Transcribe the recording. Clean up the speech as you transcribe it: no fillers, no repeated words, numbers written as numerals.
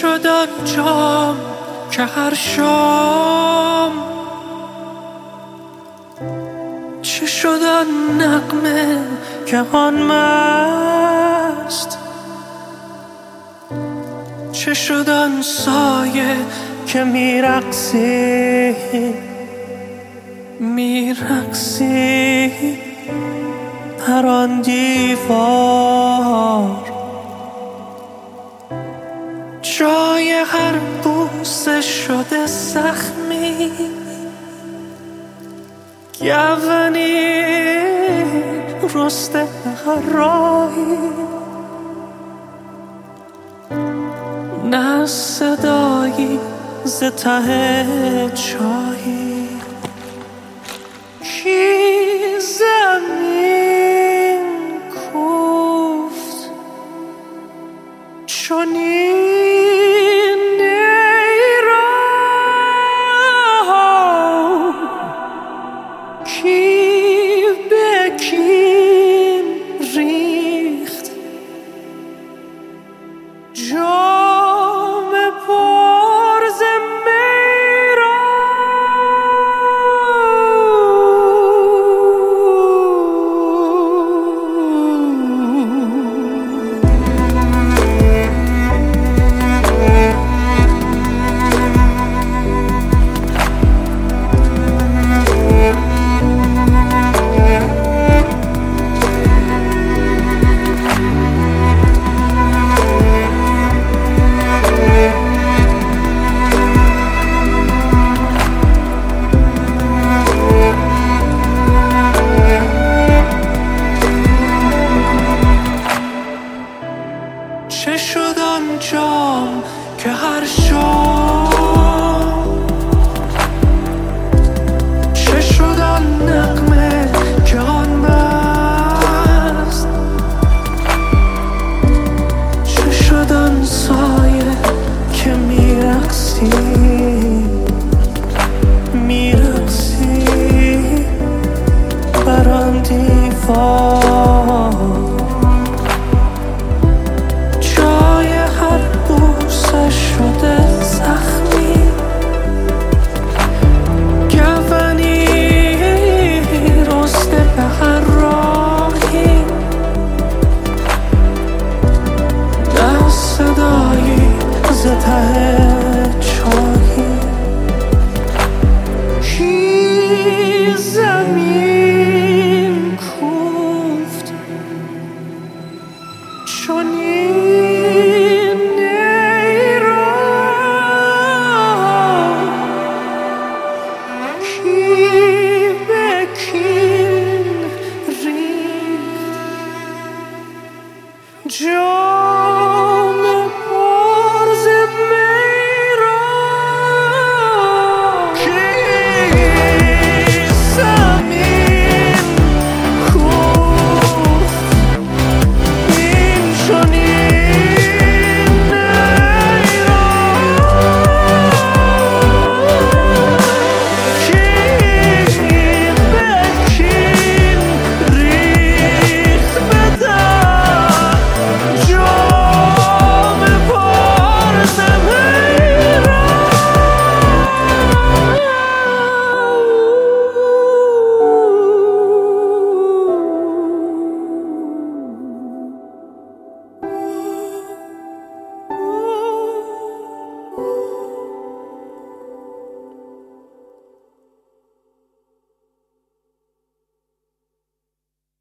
شد آنجام که هر شام، چه شد آن نغمه که آن مست، چه شد آن سایه که میرقصی بر آن دیوار. جای هر بوسه شده زخمی، گونی رسته هر راهی، نه صدایی ز ته چاهی. کی زمین کوفت چنین نیرام، کی به کین ریخت جام پر ز می را. چه شد آن جام که هر شام، چه شد آن نغمه که آن مست، چه شد آن سایه که میرقصی بر آن دیوار. شده زخمی، گونی رسته به هر راهی، نه صدایی ز ته چاهی. کی زمین کوفت چنین joy.